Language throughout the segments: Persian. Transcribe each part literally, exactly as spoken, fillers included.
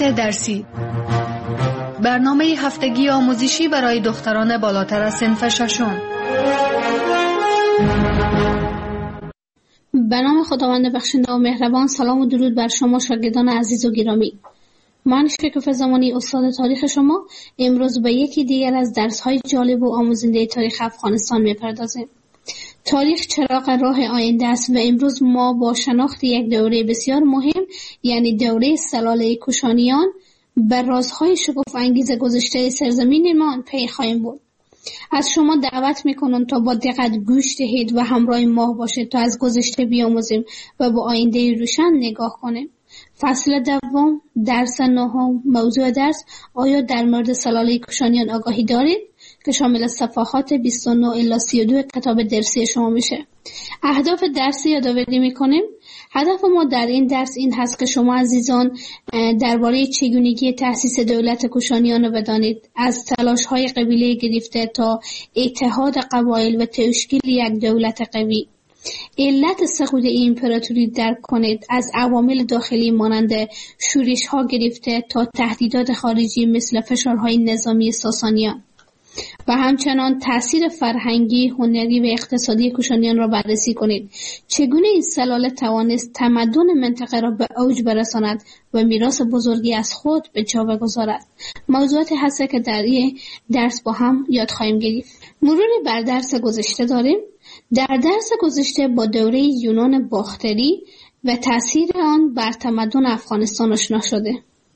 پادکست درسی، برنامه هفتگی آموزشی برای دختران بالاتر از صنف ششم. به نام خداوند بخشنده و مهربان. سلام و درود بر شما شاگردان عزیز و گرامی. من شکوفه زمانی استاد تاریخ شما امروز به یکی دیگر از درس‌های جالب و آموزنده تاریخ افغانستان می‌پردازیم. تاریخ چراغ راه آینده است و امروز ما با شناخت یک دوره بسیار مهم، یعنی دوره سلاله کوشانیان، به رازهای شگفت انگیز گذشته سرزمینمان پی خواهیم برد. از شما دعوت میکنم تا با دقت گوش دهید و همراه ما باشید تا از گذشته بیاموزیم و با آینده روشن نگاه کنیم. فصل دوم، درس نهم. موضوع درس: آیا در مورد سلاله کوشانیان آگاهی دارید؟ که شامل صفحات بیست و نه الی سی و دو کتاب درسی شما میشه. اهداف درسی یادآوری میکنیم. هدف ما در این درس این هست که شما عزیزان درباره چگونگی تأسیس دولت کوشانیان رو بدانید، از تلاش‌های قبیله گرفته تا اتحاد قبایل و تشکیل یک دولت قوی. علت سقوط این امپراتوری درک کنید، از عوامل داخلی مانند شورش‌ها گرفته تا تهدیدات خارجی مثل فشارهای نظامی ساسانیان و همچنان تأثیر فرهنگی، هنری و اقتصادی کوشانیان را بررسی کنید. چگونه این سلاله توانست تمدن منطقه را به اوج برساند و میراث بزرگی از خود به جا بگذارد. موضوعاتی هست که در این درس با هم یاد خواهیم گرفت. مروری بر درس گذشته داریم. در درس گذشته با دوره یونان باختری و تأثیر آن بر تمدن افغانستان آشنا شده.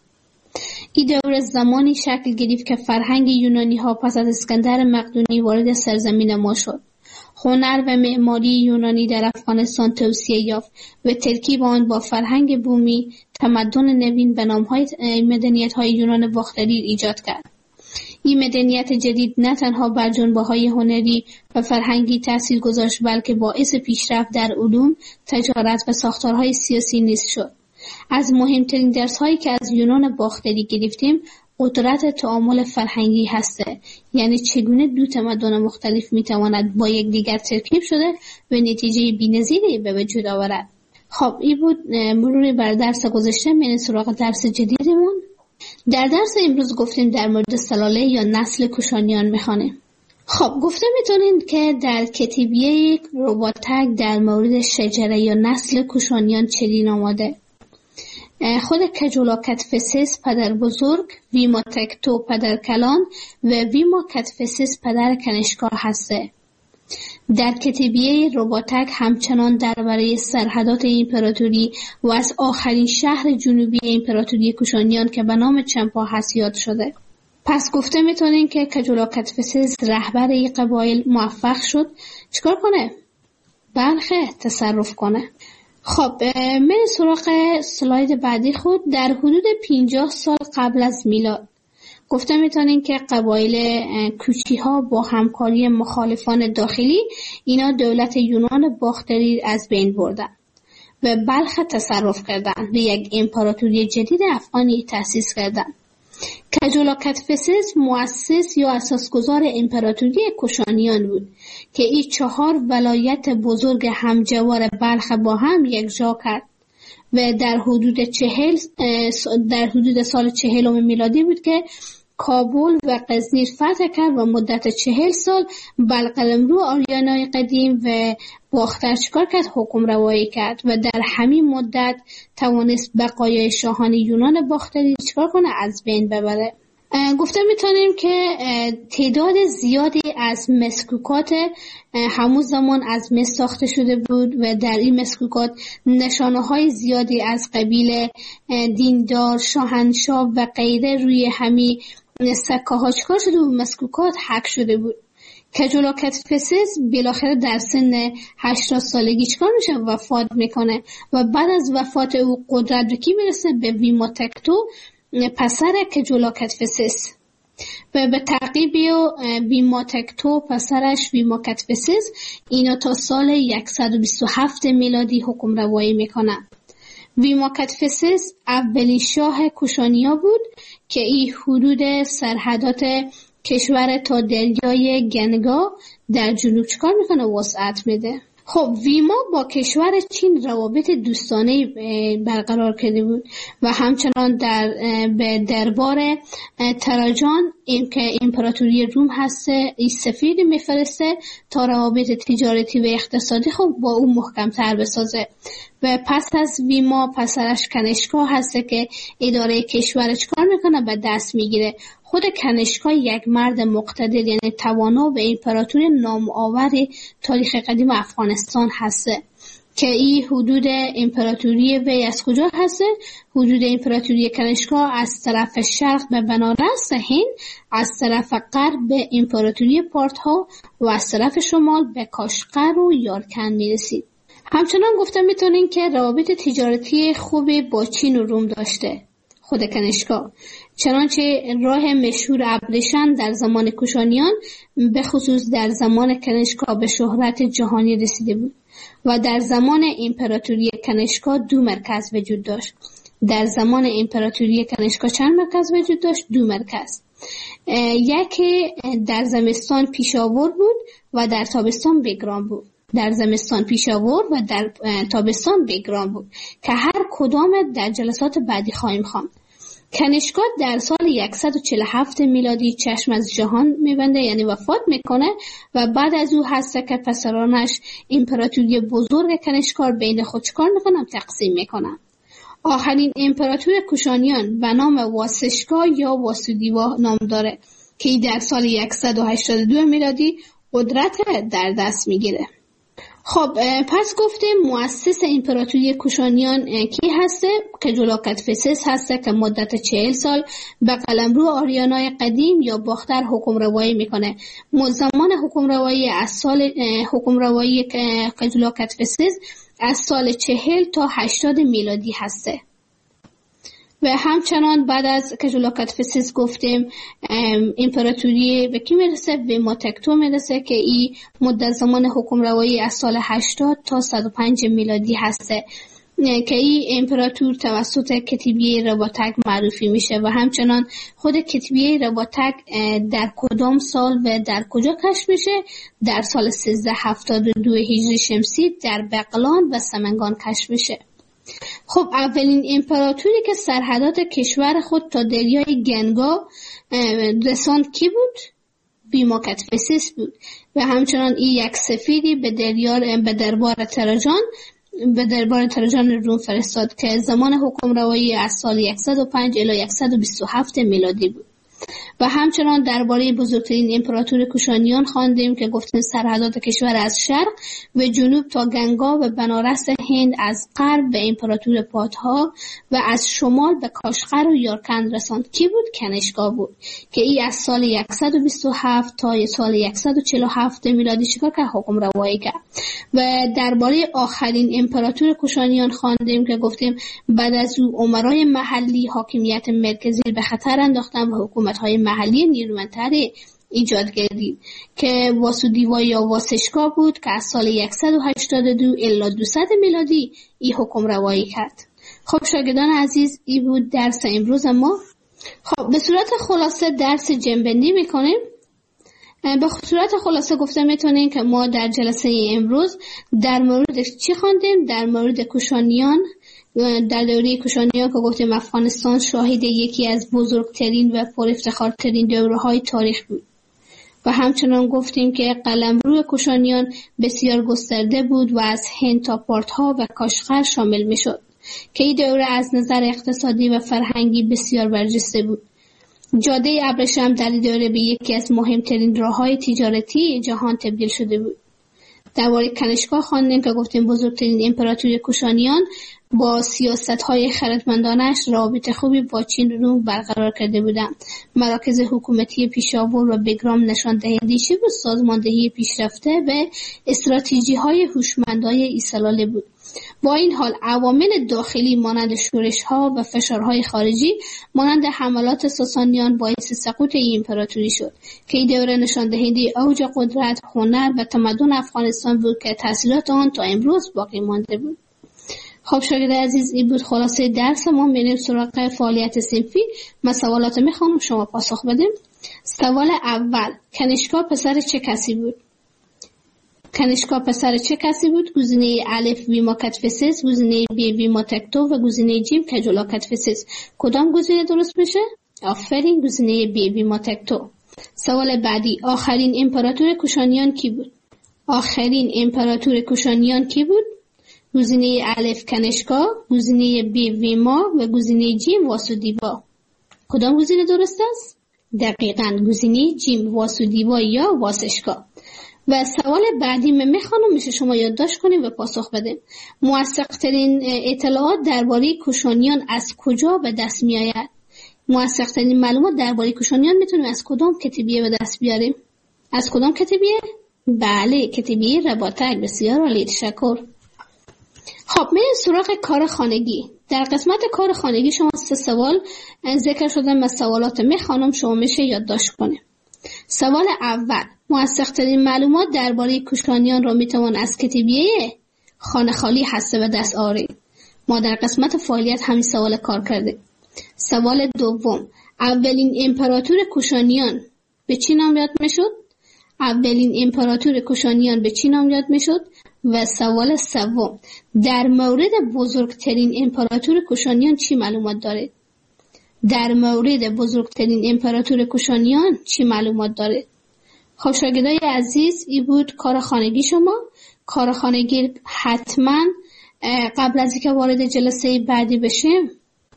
این دوره زمانی شکل گرفت که فرهنگ یونانی ها پس از اسکندر مقدونی وارد سرزمین ما شد. هنر و معماری یونانی در افغانستان توسعه یافت و ترکیب آن با فرهنگ بومی تمدن نوین به نام‌های مدنیت‌های یونان باختری ایجاد کرد. این مدنیت جدید نه تنها بر جنبه‌های هنری و فرهنگی تأثیر گذاشت، بلکه باعث پیشرفت در علوم، تجارت و ساختارهای سیاسی نیز شد. از مهمترین درس‌هایی که از یونان باختری گرفتیم قدرت تعامل فرهنگی هسته، یعنی چگونه دو تمدن مختلف میتواند با یک دیگر ترکیب شده و نتیجه بی‌نظیری به وجود آورد. خب این بود مروری بر درس گذشته. میریم سراغ درس جدیدمون. در درس امروز گفتیم در مورد سلاله یا نسل کوشانیان میخوانیم. خب گفته میتونین که در کتیبیه رباطک در مورد شجره یا نسل کوشانیان چنین آماده: خود کجولا کتفسس پدر بزرگ، ویما تکتو پدر کلان و ویما کتفسس پدر کنشکار هسته. در کتیبیه رباطک همچنان درباره سرحدات امپراتوری و از آخرین شهر جنوبی امپراتوری کوشانیان که به نام چمپا هست یاد شده. پس گفته میتونین که کجولا کتفسس رهبر این قبایل موفق شد چیکار کنه؟ بلخه تصرف کنه. خب من سراغ سلاید بعدی خود. در حدود پنجاه سال قبل از میلاد گفته میتونین که قبایل کوچی ها با همکاری مخالفان داخلی اینا دولت یونان باختری از بین بردن و بلخ تصرف کردن و یک امپراتوری جدید افغانی تأسیس کردن. کجولا کتفسس مؤسس یا اساسگذار امپراتوری کوشانیان بود که این چهار ولایت بزرگ همجوار بلخ با هم یکجا کرد و در حدود چهل در حدود سال چهلم میلادی بود که کابل و غزنی فتح کرد و مدت چهل سال بلقلمرو آریانای قدیم و باختر چکار کرد؟ حکم روایی کرد و در همین مدت توانست بقایای شاهان یونان باختری چکار کنه؟ از بین ببره. گفته میتونیم که تعداد زیادی از مسکوکات همون زمان از مس ساخته شده بود و در این مسکوکات نشانه های زیادی از قبیله دیندار، شاهنشاه و غیره روی همین سکه ها چکار شده بود؟ مسکوکات حک شده بود. کجولا کتفسس بالاخره در سن هشتاد سالگی چکار میشه؟ وفات میکنه و بعد از وفات او قدرت به کی میرسه؟ به ویما تکتو پسر کجولا کتفسس و به تعقیب ویما تکتو پسرش ویما کتفسس اینا تا سال صد و بیست و هفت میلادی حکم روایی میکنن. ویما کتفسس اولین شاه کوشانیا بود که این حدود سرحدات کشور تا دریای گنگا در جنوب چکار میکنه؟ وسعت میده. خب ویما با کشور چین روابط دوستانه برقرار کرده بود و همچنان در به دربار تراجان این که امپراتوری روم هسته این سفیر میفرسته تا روابط تجارتی و اقتصادی خب با او محکم تر بسازه. و پس از ویما پسرش کنشکا هسته که اداره کشور چکار میکنه به دست میگیره. خود کنشکا یک مرد مقتدر یعنی توانا و امپراتور نامآور تاریخ قدیم افغانستان هسته که این حدود امپراتوری وی از کجا هسته؟ حدود امپراتوری کنشکا از طرف شرق به بنارس هند، از طرف غرب به امپراتوری پارتها و از طرف شمال به کاشغر و یارکند میرسید. همچنان گفته میتونین که روابط تجارتی خوبی با چین و روم داشته خود کنشکا، چنانچه راه مشهور ابریشم در زمان کوشانیان به خصوص در زمان کنشکا به شهرت جهانی رسیده بود و در زمان امپراتوری کنشکا دو مرکز وجود داشت. در زمان امپراتوری کنشکا چند مرکز وجود داشت؟ دو مرکز. یکی در زمستان پیشاور بود و در تابستان بگرام بود. در زمستان پیشاور و در تابستان بگرام بود که هر کدام در جلسات بعدی خواهیم خواند. کنشکا در سال صد و چهل و هفت میلادی چشم از جهان میبنده یعنی وفات میکنه و بعد از او هسته که پسرانش امپراتوری بزرگ کنشکا بین خود چکار میکنن؟ تقسیم میکنن. آخرین امپراتور کوشانیان به نام واسشکا یا واسودیوا نام داره که در سال صد و هشتاد و دو میلادی قدرت در دست میگیره. خب پس گفتیم مؤسس امپراتوری کوشانیان کی هسته؟ کجولاکتفسس هسته که مدت چهل سال به قلمرو آریانای قدیم یا باختر حکم روایی میکنه. زمان حکم روایی از سال حکم روایی کجولاکتفسس از سال چهل تا هشتاد میلادی هسته. و همچنان بعد از کجولاکتفسس گفتیم امپراتوری به کی میرسه؟ به ماتکتو میرسه که این مدت زمان حکم روایی از سال هشتاد تا صد و پنج میلادی هسته که این امپراتور توسط کتیبیه رباطک معروفی میشه و همچنان خود کتیبیه رباطک در کدام سال و در کجا کشف میشه؟ در سال سیزده هفتاد و دو هجری شمسی در بغلان و سمنگان کشف میشه. خب اولین امپراتوری که سرحدات کشور خود تا دریای گنگا رساند کی بود؟ بیماکتفسس بود و همچنان این یک سفیری به دریار به دربار تراجان به دربار تراجان روم فرستاد که زمان حکم روایی از سال صد و پنج الی صد و بیست و هفت میلادی بود. و همچنان درباره بزرگترین امپراتور کوشانیان خواندیم که گفتیم سرحدات کشور از شرق و جنوب تا گنگا و بنارس هند، از غرب به امپراتور پادها و از شمال به کاشغر و یارکند رساند. کی بود؟ کنشکا بود که ای از سال صد و بیست و هفت تا سال صد و چهل و هفت میلادی چیکار کرد؟ حکم روایی کرد. و درباره آخرین امپراتور کوشانیان خواندیم که گفتیم بعد از او امرای محلی حاکمیت مرکزی به خطر انداختن و حکومت‌های محلی نیرومندتری ایجاد کردید که واسودیوا یا واسشکا بود که از سال صد و هشتاد و دو الی دویست میلادی ای حکم روایی کرد. خب شاگردان عزیز این بود درس امروز ما. خب به صورت خلاصه درس جنبندی میکنیم. به صورت خلاصه گفته میتونیم که ما در جلسه امروز در مورد چی خواندیم؟ در مورد کوشانیان، در دوره کوشانیان که گفتیم افغانستان شاهد یکی از بزرگترین و پر افتخارترین دوره‌های تاریخ بود و همچنان گفتیم که قلمرو کوشانیان بسیار گسترده بود و از هند تا پارتها و کاشغر شامل میشد که این دوره از نظر اقتصادی و فرهنگی بسیار برجسته بود. جاده ابریشم در این دوره به یکی از مهمترین راه‌های تجارتی جهان تبدیل شده بود. درباره کنشکا خواندیم که گفتیم بزرگترین امپراتوری کوشانیان با سیاست‌های خردمندانش رابطه خوبی با چین و روم برقرار کرده بودند. مراکز حکومتی پیشاور و بگرام نشان دهنده‌ای بود سازماندهی پیشرفته و استراتژی‌های هوشمندانه ایسلاله بود. با این حال عوامل داخلی مانند شورش‌ها و فشارهای خارجی مانند حملات ساسانیان باعث سقوط این امپراتوری شد که این دوره نشان دهنده اوج قدرت، هنر و تمدن افغانستان بود که تأثیرات آن تا امروز باقی مانده بود. خب شاگرد عزیز این بود خلاصه درس ما. میریم سراغ فعالیت صنفی. من سوالات میخوانم شما پاسخ بدیم. سوال اول، کنشکا پسر چه کسی بود؟ کنشکا پسر چه کسی بود؟ گزینه الف ویما کتفسس، گزینه بی ویما تکتو و گزینه جیم کجولا کتفسس. کدام گزینه درست میشه؟ آفرین، گزینه بی ویما تکتو. سوال بعدی، آخرین امپراتور کوشانیان کی بود؟ آخرین امپراتور کوشانیان کی بود؟ گزینه الف کنشکا، گزینه بی ویما و گزینه جیم واسودیوا. کدام گزینه درست است؟ دقیقاً گزینه جیم واسودیوا یا واسشکا. و سوال بعدی من میخوانم میشه شما یادداشت کنید و پاسخ بدید. موثق ترین اطلاعات درباره کوشانیان از کجا به دست میآید؟ موثق ترین معلومات درباره کوشانیان میتونیم از کدام کتیبیه به دست بیاریم؟ از کدام کتیبیه؟ بله، کتیبیه رباطک. بسیار عالی، تشکر. خب میریم سراغ کار خانگی. در قسمت کار خانگی شما سه سوال ذکر شده، من سوالات میخوانم شما میشه یادداشت کنید. سوال اول، موثق ترین معلومات درباره کوشانیان را میتوان از کتیبیه خانه خالی هسته به دست آورید. ما در قسمت فعالیت همین سوال کار کردیم. سوال دوم، اولین امپراتور کوشانیان به چی نام یاد میشد؟ اولین امپراتور کوشانیان به چی نام یاد میشد؟ و سوال سوم، در مورد بزرگترین امپراتور کوشانیان چی معلومات دارید؟ در مورد بزرگترین امپراتور کوشانیان چی معلومات دارید؟ خب شاگردای عزیز، این بود کار خانگی شما. کار خانگی حتما قبل از اینکه وارد جلسه بعدی بشیم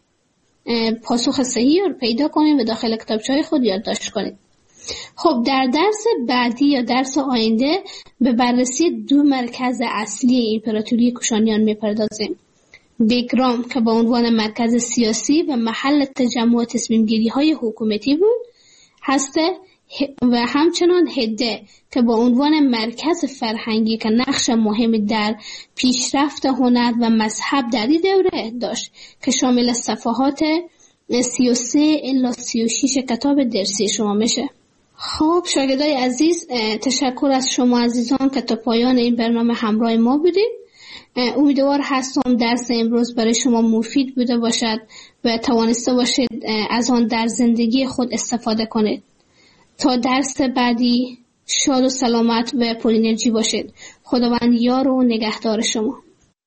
پاسخ صحیح رو پیدا کنید و داخل کتابچه‌های خود یادداشت کنید. خب در درس بعدی یا درس آینده به بررسی دو مرکز اصلی امپراتوری کوشانیان میپردازیم. بگرام که با عنوان مرکز سیاسی و محل تجمع تصمیم گیری های حکومتی بود هسته، و همچنان هده که با عنوان مرکز فرهنگی که نقش مهمی در پیشرفت هنر و مذهب در این دوره داشت که شامل صفحات سی و سه الی سی و شش کتاب درسی شما میشه. خب شاگردای عزیز، تشکر از شما عزیزان که تا پایان این برنامه همراه ما بودید. امیدوار هستم درس امروز برای شما مفید بوده باشد و توانسته باشید از آن در زندگی خود استفاده کنید. تا درس بعدی شاد و سلامت و پر انرژی باشید. خداوند یار و نگهدار شما.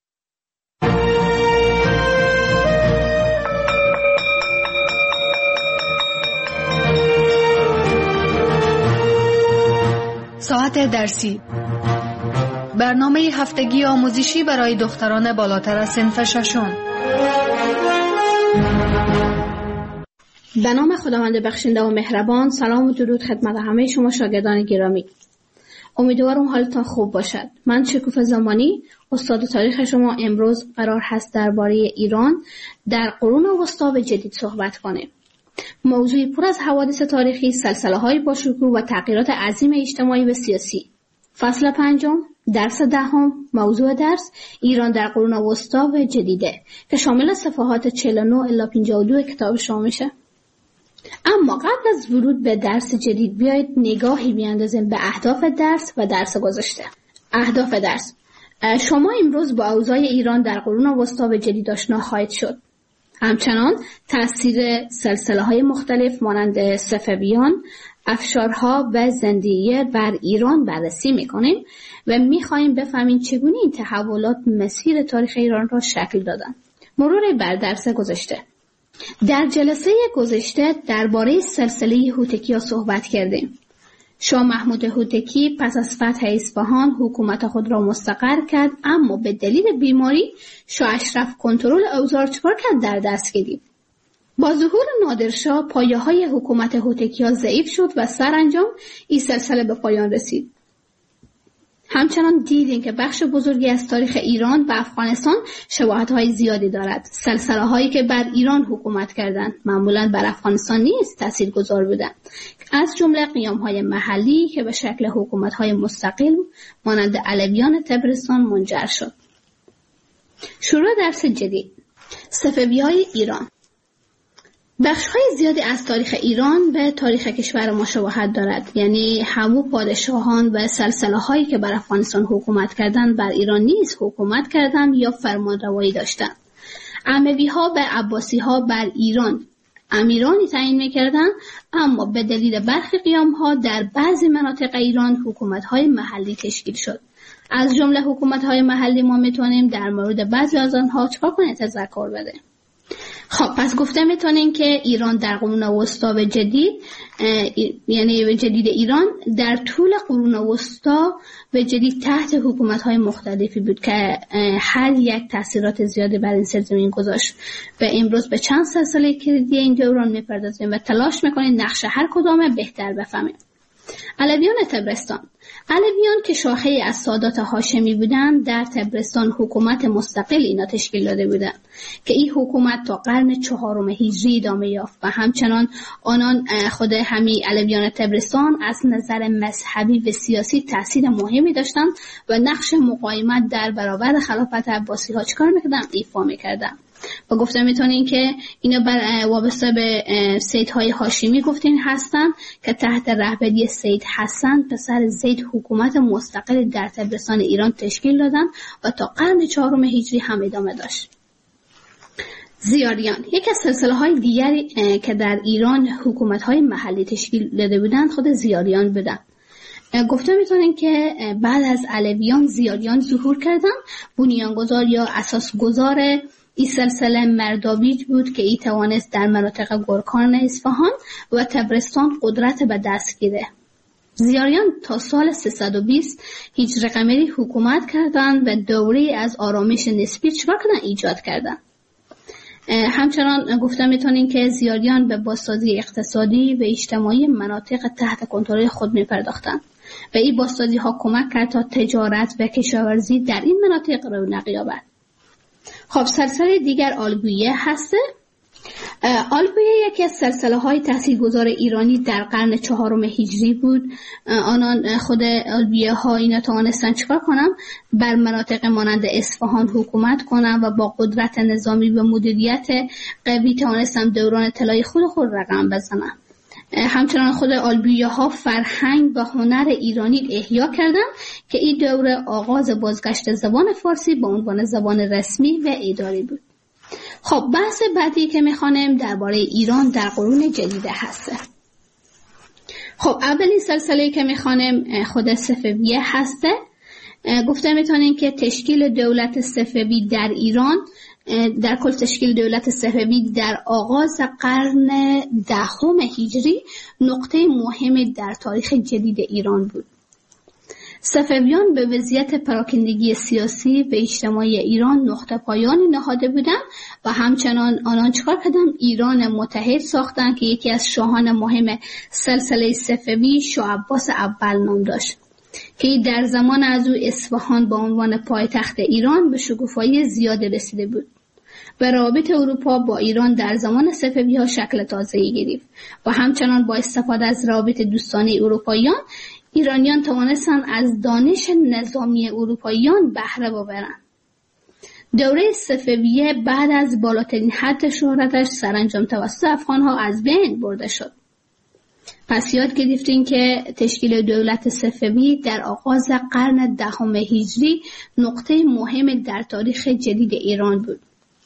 ساعت درسی، برنامه هفتگی آموزشی برای دختران بالاتر از صنف ششم. به نام خداوند بخشنده و مهربان، سلام و درود خدمت همه شما شاگردان گرامی. امیدوارم حالتان خوب باشد. من شکوفه زمانی، استاد تاریخ شما، امروز قرار هست درباره ایران در قرون وسطی به جدید صحبت کنیم. موضوعی پر از حوادث تاریخی، سلسله‌های باشکوه و تغییرات عظیم اجتماعی و سیاسی. فصل پنجم، درس دهم، موضوع درس ایران در قرون وسطی و جدیده که شامل صفحات چهل و نه الی پنجاه و دو کتاب شما میشه. اما قبل از ورود به درس جدید بیایید نگاهی بیاندازیم به اهداف درس و درس گذشته. اهداف درس، شما امروز با اوضاع ایران در قرون وسطی و جدید آشنا خواهید شد. همچنان تأثیر سلسله‌های مختلف مانند صفویان، افشارها و زندیه بر ایران بررسی می‌کنیم و می‌خواهیم بفهمیم چگونه این تحولات مسیر تاریخ ایران را شکل دادند. مرور بر درس گذشته. در جلسه گذشته درباره سلسله هوتکی‌ها صحبت کردیم. شاه محمود هوتکی پس از فتح اصفهان حکومت خود را مستقر کرد، اما به دلیل بیماری شاه اشرف کنترل اوضاع را چکار کرد؟ در دست گرفت. با ظهور نادرشاه پایه‌های حکومت هوتکی‌ها ضعیف شد و سرانجام این سلسله به پایان رسید. همچنان دیدیم که بخش بزرگی از تاریخ ایران و افغانستان شباهت‌های زیادی دارد. سلسله‌هایی که بر ایران حکومت کردند معمولاً بر افغانستان نیز تاثیرگذار بودند، از جمله قیام‌های محلی که به شکل حکومت‌های مستقل مانند علویان طبرستان منجر شد. شروع درس جدید. صفوی‌های ایران. بخش‌های زیادی از تاریخ ایران به تاریخ کشور ما شباهت دارد، یعنی همو پادشاهان و سلسله‌هایی که بر افغانستان حکومت کردند بر ایران نیز حکومت کردند یا فرمانروایی داشتند. اموی‌ها و عباسی‌ها بر ایران امیرانی تعیین می‌کردند، اما به دلیل برخی قیام‌ها در بعضی مناطق ایران حکومت‌های محلی تشکیل شد. از جمله حکومت‌های محلی ما میتونیم در مورد بعضی از آنها چکار کنیم تذکر بده. خب پس گفته میتونیم که ایران در قرون وسطا و جدید یعنی جدید ایران در طول قرون وسطا و جدید تحت حکومت‌های مختلفی بود که هر یک تاثیرات زیادی بر این سرزمین گذاشت و امروز به چند سلسله کلیدی این دوران میپردازیم و تلاش میکنیم نقش هر کدام بهتر بفهمیم. علویان طبرستان. علویان که شاخه از سادات هاشمی بودند در طبرستان حکومت مستقل اینا تشکیل داده بودند که این حکومت تا قرن چهارم هجری ادامه یافت و همچنان آنان خود همین علویان طبرستان از نظر مذهبی و سیاسی تاثیر مهمی داشتند و نقش مقاومت در برابر خلافت عباسی ها چکار میکردن؟ ایفا میکردن. و گفتم میتونین که اینا بر وابسته به سیدهای هاشمی گفتین هستن که تحت رهبری سید حسن پسر زید حکومت مستقل در طبرستان ایران تشکیل دادن و تا قرن چهارم هجری هم ادامه داشت. زیاریان یکی از سلسله های دیگری که در ایران حکومت های محلی تشکیل داده بودن خود زیاریان بودن. گفته میتونین که بعد از علویان زیاریان ظهور کردن. بنیانگذار یا اساسگذار این سلسله مردابیج بود که ای توانست در مناطق گرکان اصفهان و طبرستان قدرت به دست گیره. زیاریان تا سال سیصد و بیست هجری قمری حکومت کردند و دوره از آرامش نسبی چکار کردن؟ ایجاد کردند. همچنان گفته میتونین که زیاریان به بازسازی اقتصادی و اجتماعی مناطق تحت کنترل خود میپرداختند و این بازسازی ها کمک کرد تا تجارت و کشاورزی در این مناطق رونق یابد. خب سلسله دیگر آلگویه هسته. آلگویه یکی از سلسله های تاثیرگذار ایرانی در قرن چهارم هجری بود. آنان خود آلگویه ها اینا توانستن چکار کنن؟ بر مناطق مانند اصفهان حکومت کنن و با قدرت نظامی و مدیریت قوی توانستن دوران طلایی خود خود رقم بزنن. همچنان خود آلبویه ها فرهنگ و هنر ایرانی احیا کردند که این دوره آغاز بازگشت زبان فارسی به عنوان زبان رسمی و اداری بود. خب بحث بعدی که میخوانیم درباره ایران در قرون جدیده هسته. خب اولین سلسله که میخوانیم خود صفویه هسته. گفته میتونیم که تشکیل دولت صفوی در ایران در کل تشکیل دولت صفوی در آغاز قرن دهم هجری نقطه مهمی در تاریخ جدید ایران بود. صفویان به وضعیت پراکندگی سیاسی و اجتماعی ایران نقطه پایانی نهاده بودند و همچنان آنان چکار کردند؟ ایران متحد ساختند که یکی از شاهان مهم سلسله صفوی شاه عباس اول نام داشت که در زمان از او اصفهان با عنوان پایتخت ایران به شکوفایی زیاد رسیده بود و روابط اروپا با ایران در زمان صفوی ها شکل تازه‌ای گرفت و همچنان با استفاده از روابط دوستانه اروپاییان ایرانیان توانستند از دانش نظامی اروپاییان بهره ببرند. دوره صفویه بعد از بالاترین حد شهرتش سرانجام توسط افغان‌ها از بین برده شد. پس یاد گرفتیم که تشکیل دولت صفوی در آغاز قرن دهم هجری نقطه مهم در تاریخ جدید ایران بود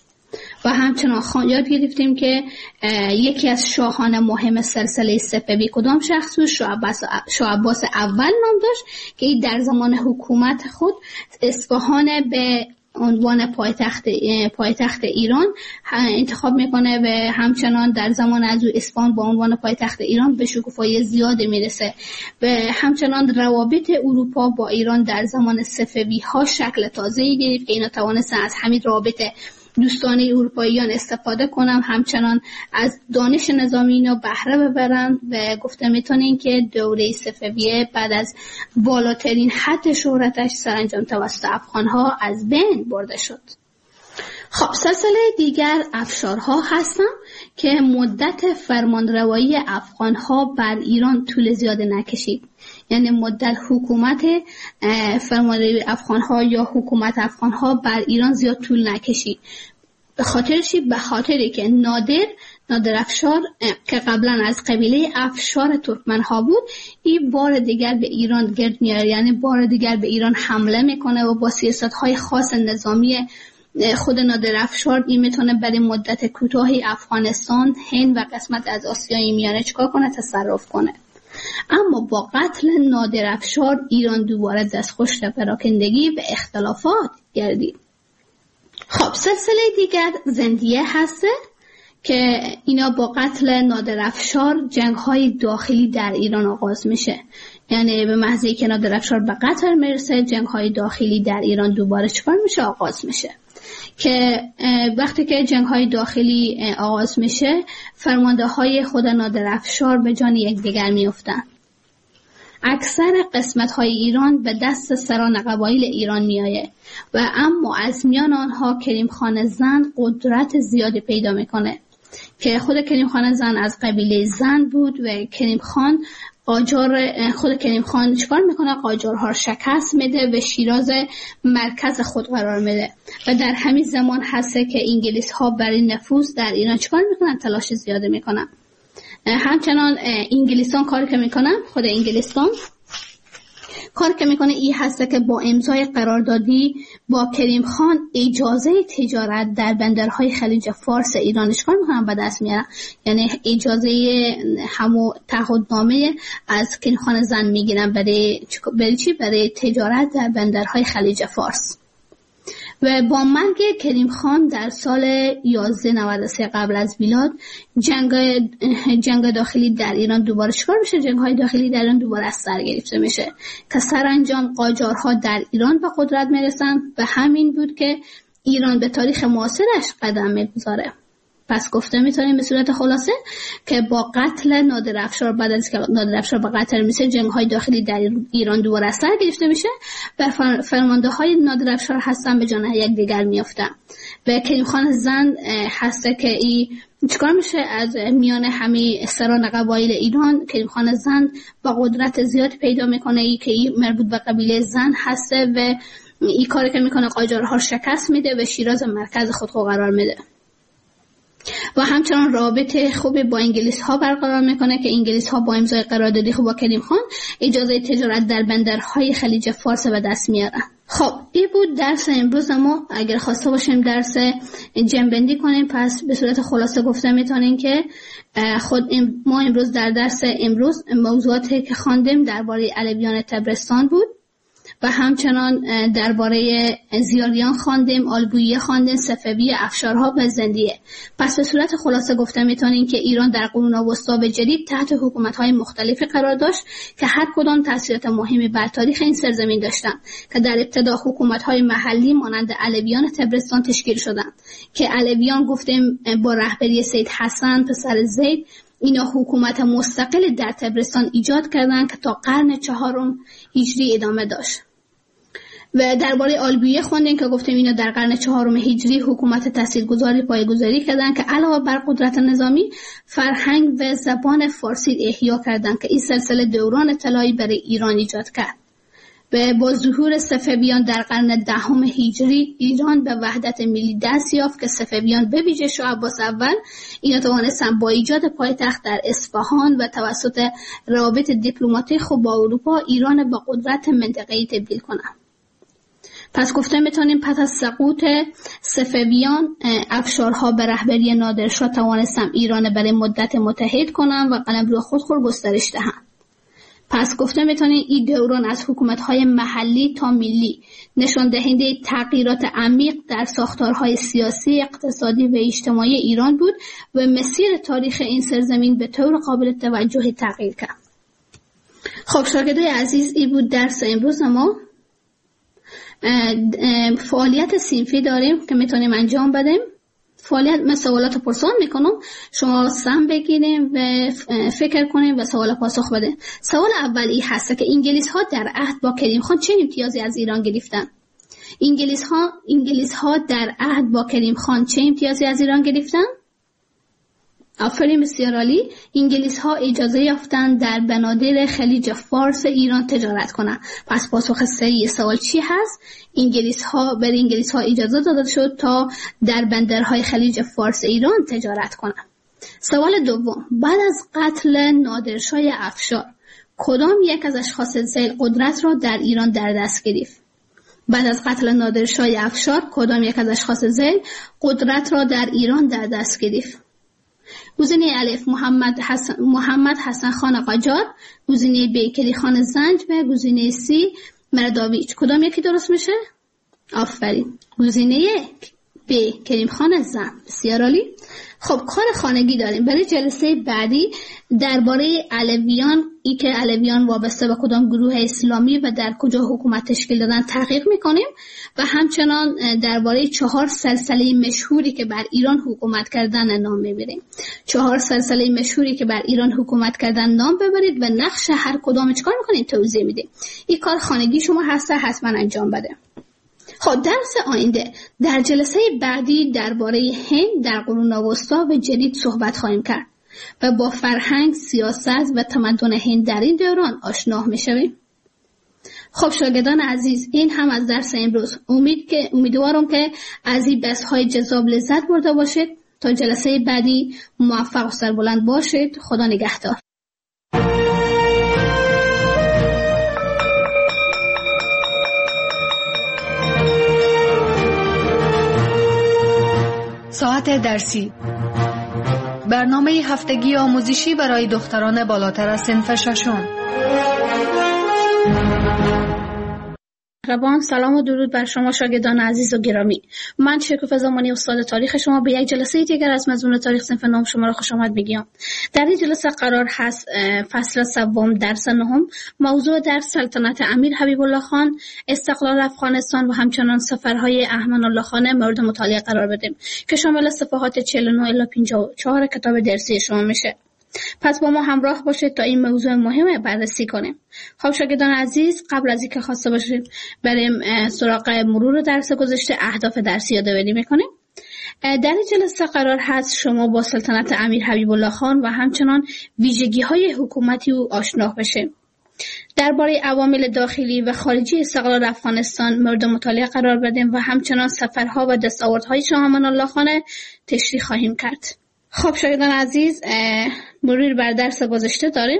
و همچنان یاد گرفتیم که یکی از شاهان مهم سلسله صفوی کدام شخص بود؟ شاه عباس شاه عباس اول نام داشت که در زمان حکومت خود اصفهان به عنوان پایتخت پایتخت ایران انتخاب میکنه و همچنان در زمان از او اصفهان با عنوان پایتخت ایران به شکوفایی زیاد میرسه و همچنان روابط اروپا با ایران در زمان صفوی ها شکل تازه‌ای گرفت که اینا توانستن از همین روابط دوستانه اروپاییان استفاده کنم، همچنان از دانش نظامی اینا بهره ببرن و گفته میتونین که دوره صفویه بعد از بالاترین حد شهرتش سرانجام توسط افغانها از بین برده شد. خب سلسله دیگر افشارها هستن که مدت فرمانروایی افغانها بر ایران طول زیاد نکشید، یعنی مدت حکومت فرمانروایی افغانها یا حکومت افغانها بر ایران زیاد طول نکشید. به خاطرشی به خاطری که نادر نادر افشار که قبلا از قبیله افشار ترکمنها بود این بار دیگر به ایران گرد میاره، یعنی بار دیگر به ایران حمله میکنه و با سیاست‌های خاص نظامی خود نادر افشار این میتونه برای مدت کوتاهی افغانستان، هند و قسمت از آسیای میانه چکار کنه؟ تصرف کنه. اما با قتل نادر افشار ایران دوباره دستخوش پراکندگی و اختلافات گردید. خب سلسله دیگر زندیه هسته که اینا با قتل نادر افشار جنگ های داخلی در ایران آغاز میشه. یعنی به محضی که نادر افشار به قتل میرسه جنگ های داخلی در ایران دوباره چکار میشه؟ آغاز میشه. که وقتی که جنگ های داخلی آغاز میشه فرمانده های خود نادر افشار به جان یکدیگر میافتن. اکثر قسمت های ایران به دست سران قبایل ایران میایه و اما از میان آنها کریم خان زند قدرت زیادی پیدا میکنه که خود کریم خان زند از قبیله زند بود و کریم خان قاجار خود کریم خان چیکار میکنه؟ قاجارها شکست میده و شیراز مرکز خود قرار میده و در همین زمان هسته که انگلیس ها برای نفوذ در ایران چیکار میکنن؟ تلاش زیاده میکنن. همچنان انگلیسان کاری که میکنن، خود انگلیسان کار که میکنه این هسته که با امضای قراردادی با کریم خان اجازه تجارت در بندرهای خلیج فارس ایرانش کار میکنن به دست میارن. یعنی اجازه همو تعهدنامه از کریم خان زند میگیرن برای برای چی؟ برای تجارت در بندرهای خلیج فارس. و با مرگ کریم خان در سال یازده نود و سه قبل از میلاد جنگ جنگ داخلی در ایران دوباره شروع میشه. جنگ های داخلی در ایران دوباره از سر گرفته میشه که سرانجام قاجارها در ایران به قدرت میرسن و همین بود که ایران به تاریخ معاصرش قدم میگذاره. پس گفته میتونیم به صورت خلاصه که با قتل نادر افشار، بعد از که نادر افشار به قتل میشه جنگ های داخلی در ایران دوباره از سر گرفته میشه و فرمانده های نادر افشار هستن به جان یک دیگر میافتن و کریم خان زند هسته که ای چیکار میشه؟ از میان همه سران قبایل ایران کریم خان زند با قدرت زیاد پیدا میکنه ای که ای مربوط به قبیله زند هسته و این کاری که میکنه قاجارها شکست میده و شیراز مرکز خود قرار میده و همچنان رابطه خوبی با انگلیس ها برقرار میکنه که انگلیس ها با امضای قراردادی خوب با کریم خان اجازه تجارت در بندرهای خلیج فارس به دست میارن. خب این بود درس امروز. ما اگر خواسته باشیم درس جنبندی کنیم پس به صورت خلاصه گفته میتونیم که خود ما امروز در درس امروز موضوعاتی که خواندیم درباره علویان طبرستان بود و همچنان درباره زیاریان خواندیم، آلبویه خواندیم، صفویه، افشارها و زندیه. پس به صورت خلاصه گفته میتونیم که ایران در قرون وسطی به جدید تحت حکومت‌های مختلفی قرار داشت که هر کدام تأثیرات مهمی بر تاریخ این سرزمین داشتند که در ابتدا حکومت‌های محلی مانند علویان طبرستان تشکیل شدند که علویان گفتیم با رهبری سید حسن پسر زید اینا حکومت مستقل در طبرستان ایجاد کردند که تا قرن چهارم هجری ادامه داشت. و درباره آلبویه خوندیم که گفتیم اینا در قرن چهارم هجری حکومت تاثیرگذاری پایه‌گذاری کردند که علاوه بر قدرت نظامی فرهنگ و زبان فارسی احیا کردند که این سلسله دوران طلایی برای ایران ایجاد کرد. و با ظهور صفویان در قرن دهم هجری ایران به وحدت ملی دست یافت که صفویان به ویژه شاه عباس اول اینا توانستند با ایجاد پایتخت در اصفهان و توسط روابط دیپلماتیک خوب با اروپا ایران به قدرت منطقه‌ای تبدیل کنند. پس گفته میتونیم پس از سقوط صفویان افشارها به رهبری نادرشاه توانستند ایران برای مدت متحد کنند و قلمرو خود خود گسترش دهند. پس گفته میتونیم این دوران از حکومت‌های محلی تا ملی نشان دهنده تغییرات عمیق در ساختارهای سیاسی، اقتصادی و اجتماعی ایران بود و مسیر تاریخ این سرزمین به طور قابل توجه تغییر کرد. خب شاگردای عزیز این بود درس امروز ما. فعالیت صنفی داریم که میتونیم انجام بدیم. فعالیت من سوالات پرسان میکنم، شما سم بگیریم و فکر کنیم و سوال پاسخ بدیم. سوال اولی هست که انگلیس ها در عهد با کریم خان چه امتیازی از ایران گرفتن؟ انگلیس ها انگلیس ها در عهد با کریم خان چه امتیازی از ایران گرفتن؟ آفرین بسیار عالی. انگلیس ها اجازه یافتند در بنادر خلیج فارس ایران تجارت کنند. پس پاسخ صحیح سوال چی هست؟ انگلیس ها بر انگلیس ها اجازه داده شد تا در بندرهای خلیج فارس ایران تجارت کنند. سوال دوم، بعد از قتل نادرشاه افشار کدام یک از اشخاص ذیل قدرت را در ایران در دست گرفت؟ بعد از قتل نادرشاه افشار کدام یک از اشخاص ذیل قدرت را در ایران در دست گرفت؟ گزینه الف محمد حسن محمد حسن خان قاجار، گزینه ب کلی خان زنج و گزینه سی مرداویچ. کدام یکی درست میشه؟ آفرین، گزینه ب کریم خان زن. بسیار عالی. خب کار خانگی داریم برای جلسه بعدی. درباره علویان، ای که علویان وابسته به کدام گروه اسلامی و در کجا حکومت تشکیل دادن تحقیق میکنیم و همچنان درباره چهار سلسله مشهوری که بر ایران حکومت کردن نام میبریم. چهار سلسله مشهوری که بر ایران حکومت کردن نام ببرید و نقش هر کدام چیکار میکنید توضیح میدیم. این کار خانگی شما هست، حتما انجام بده. خب درس آینده در جلسه بعدی درباره هند در قرون وسطی و جدید صحبت خواهیم کرد و با فرهنگ، سیاست و تمدن هند در این دوران آشنا میشویم. خب شاگردان عزیز، این هم از درس امروز. امید که امیدوارم که از این بحث‌های جذاب لذت برده باشید. تا جلسه بعدی موفق و سربلند باشید. خدا نگهدار. ساعت درسی، برنامه هفتگی آموزشی برای دختران بالاتر از صنف ششم. مهربان، سلام و درود بر شما شاگردان عزیز و گرامی. من شکوفه زمانی استاد تاریخ شما به یک جلسه دیگر از مضمون تاریخ صنف نهم شما را خوش آمد میگم. در این جلسه قرار هست فصل سوم درس نهم موضوع درس سلطنت امیر حبیب الله خان، استقلال افغانستان و همچنان سفرهای احمد الله خان مورد مطالعه قرار بدیم که شامل صفحات چهل و نه الی پنجاه و چهار کتاب درسی شما میشه. پس با ما همراه باشید تا این موضوع مهم بررسی کنیم. خب شاگردان عزیز، قبل از اینکه خواسته باشیم بریم سراغ مرور درس گذشته، اهداف درسی یادآوری میکنیم. در این جلسه قرار هست شما با سلطنت امیر حبیب الله خان و همچنان ویژگی های حکومتی او آشنا بشیم. درباره عوامل داخلی و خارجی استقلال افغانستان مورد مطالعه قرار بدیم و همچنان سفرها و دستاوردهای شاه امان الله خان تشریح خواهیم کرد. خب شاگردان عزیز، مرور بر درس گذشته داریم.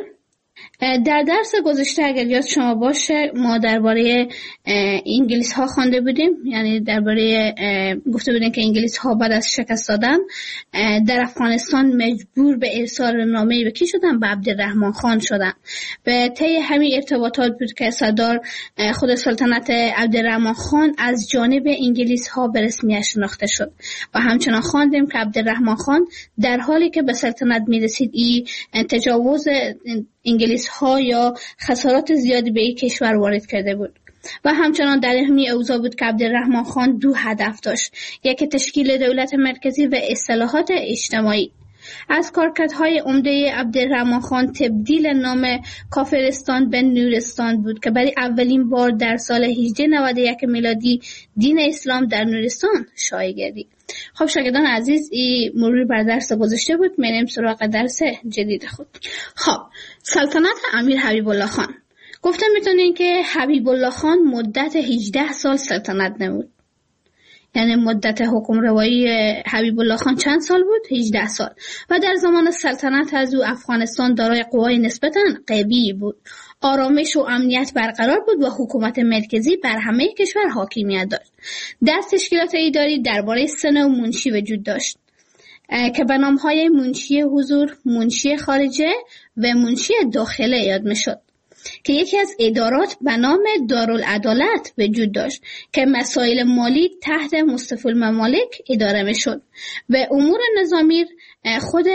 در درس گذشته اگر یاد شما باشه ما درباره انگلیس ها خوانده بودیم، یعنی درباره گفته بودیم که انگلیس ها بعد از شکست دادن در افغانستان مجبور به ارسال نامه‌ای به کی شدن؟ به عبدالرحمن خان شدن. به طی همین ارتباطات بود که سردار خود سلطنت عبدالرحمن خان از جانب انگلیس ها به رسمیت شناخته شد و همچنان خواندیم که عبدالرحمن خان در حالی که به سلطنت میرسید این تجاوز انگلیس ها یا خسارات زیادی به این کشور وارد کرده بود و همچنان در همین اوضاع بود که عبدالرحمن خان دو هدف داشت، یکی تشکیل دولت مرکزی و اصلاحات اجتماعی. از کارکردهای عمده عبدالرحمن خان تبدیل نام کافرستان به نورستان بود که برای اولین بار در سال هجده نود و یک میلادی دین اسلام در نورستان شایع گردید. خب شاگردان عزیز، این مرور بر درس گذشته بود. میریم سراغ درس جدید خود. خب سلطنت امیر حبیب الله خان. گفتم میتونین که حبیب الله خان مدت هجده سال سلطنت نمود. یعنی مدت حکم روایی حبیب الله خان چند سال بود؟ هجده سال. و در زمان سلطنت از او افغانستان دارای قوای نسبتاً قوی بود. آرامش و امنیت برقرار بود و حکومت مرکزی بر همه کشور حاکمیت داشت. در تشکیلات اداری درباره سه نوع منشی وجود داشت که به نام‌های منشی حضور، منشی خارجه و منشی داخله یاد می‌شد که یکی از ادارات به نام دارالعدالت وجود داشت که مسائل مالی تحت مصطفی الممالک اداره می‌شد و امور نظامی خود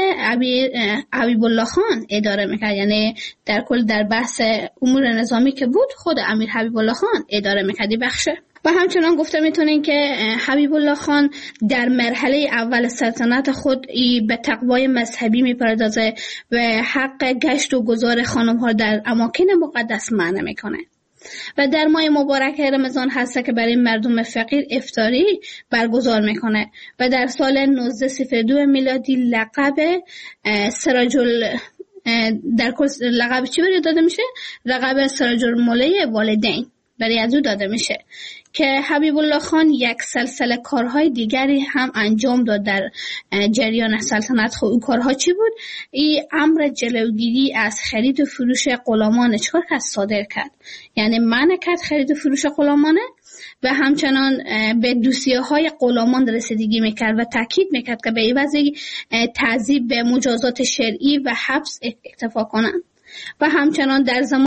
حبیب الله خان اداره می‌کرد. یعنی در کل در بحث امور نظامی که بود خود امیر حبیب الله خان اداره می‌کردی بخشه. و همچنان گفته میتونین که حبیب الله خان در مرحله اول سلطنت خود به تقوای مذهبی میپردازه و حق گشت و گذار خانم ها در اماکن مقدس منع میکنه و در ماه مبارک رمضان هست که برای مردم فقیر افطاری برگزار میکنه و در سال نوزده صفر دو میلادی لقب سراج ال در کل لقب چی برای داده میشه؟ لقب سراج الموله والدین برای از او داده میشه که حبیب الله خان یک سلسله کارهای دیگری هم انجام داد در جریان سلطنت. خود او کارها چی بود؟ این امر جلوگیری از خرید و فروش غلامان چکار کرد؟ صادر کرد. یعنی منع کرد خرید و فروش غلامانه و همچنان به دوسیه های غلامان رسیدگی میکرد و تاکید میکرد که به عوض تعذیب به مجازات شرعی و حبس اکتفا کنند. و همچنان در زمان